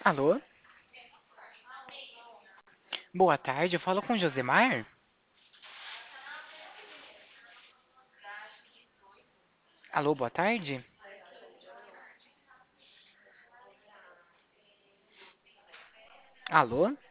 Alô? Boa tarde, eu falo com o Josemar? Alô, boa tarde? Alô?